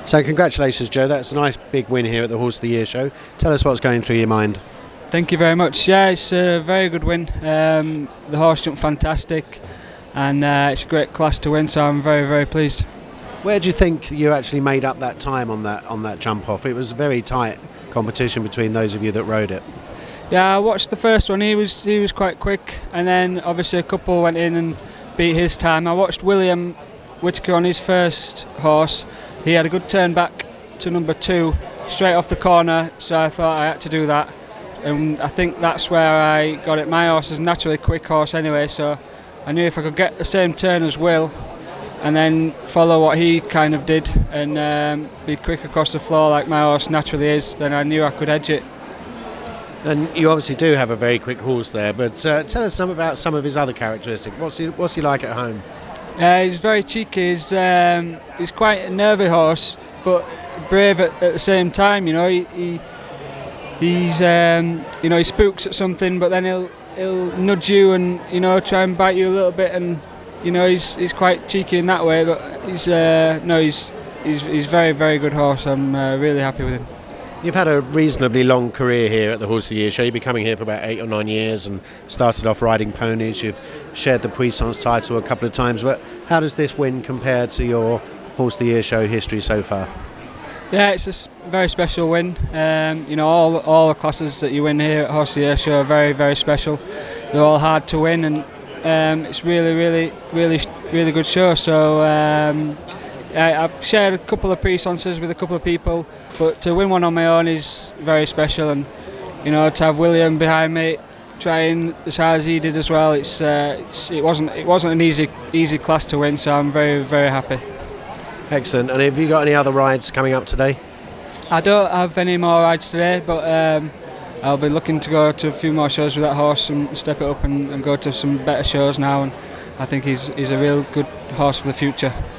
So congratulations, Joe. That's a nice big win here at the Horse of the Year show. Tell us what's going through your mind. Thank you very much. Yeah, it's a very good win. The horse jumped fantastic, and it's a great class to win, so I'm very, very pleased. Where do you think you actually made up that time on that jump off? It was a very tight competition between those of you that rode it. Yeah, I watched the first one. He was quite quick, and then obviously a couple went in and beat his time. I watched William Whitaker on his first horse. He had a good turn back to number 2 straight off the corner, so I thought I had to do that, and I think that's where I got it. My horse is a naturally quick horse anyway, so I knew if I could get the same turn as Will and then follow what he kind of did and be quick across the floor like my horse naturally is, then I knew I could edge it. And you obviously do have a very quick horse there, but tell us about some of his other characteristics. What's he like at home? He's very cheeky. He's quite a nervy horse, but brave at the same time. You know, he spooks at something, but then he'll nudge you and try and bite you a little bit, and he's quite cheeky in that way. But he's very, very good horse. I'm really happy with him. You've had a reasonably long career here at the Horse of the Year show. You've been coming here for about 8 or 9 years and started off riding ponies. You've shared the Puissance title a couple of times. But how does this win compare to your Horse of the Year show history so far? Yeah, it's a very special win. All the classes that you win here at Horse of the Year show are very, very special. They're all hard to win, and it's really, really, really, really good show. So I've shared a couple of Puissances with a couple of people, but to win one on my own is very special, and to have William behind me trying as hard as he did as well, it wasn't an easy class to win, so I'm very, very happy. Excellent. And have you got any other rides coming up today? I don't have any more rides today, but I'll be looking to go to a few more shows with that horse and step it up and go to some better shows now, and I think he's a real good horse for the future.